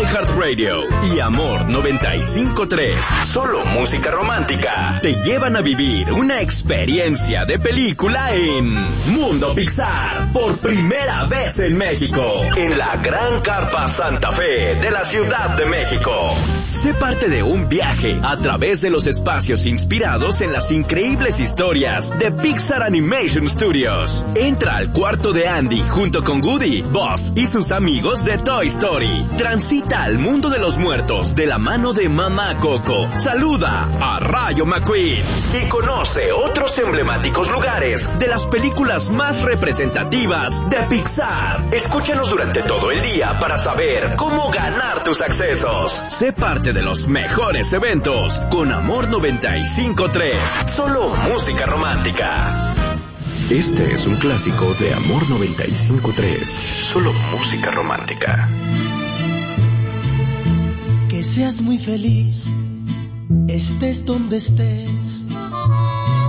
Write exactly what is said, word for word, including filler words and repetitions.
iHeartRadio y Amor noventa y cinco punto tres, solo música romántica, te llevan a vivir una experiencia de película en Mundo Pixar, por primera vez en México, en la Gran Carpa Santa Fe de la Ciudad de México. Sé parte de un viaje a través de los espacios inspirados en las increíbles historias de Pixar Animation Studios. Entra al cuarto de Andy junto con Woody, Buzz y sus amigos de Toy Story. Transita al mundo de los muertos de la mano de Mamá Coco. Saluda a Rayo McQueen y conoce otros emblemáticos lugares de las películas más representativas de Pixar. Escúchanos durante todo el día para saber cómo ganar tus accesos. Sé parte de los mejores eventos con Amor noventa y cinco punto tres. Solo música romántica. Este es un clásico de Amor noventa y cinco punto tres. Solo música romántica. Que seas muy feliz, estés donde estés.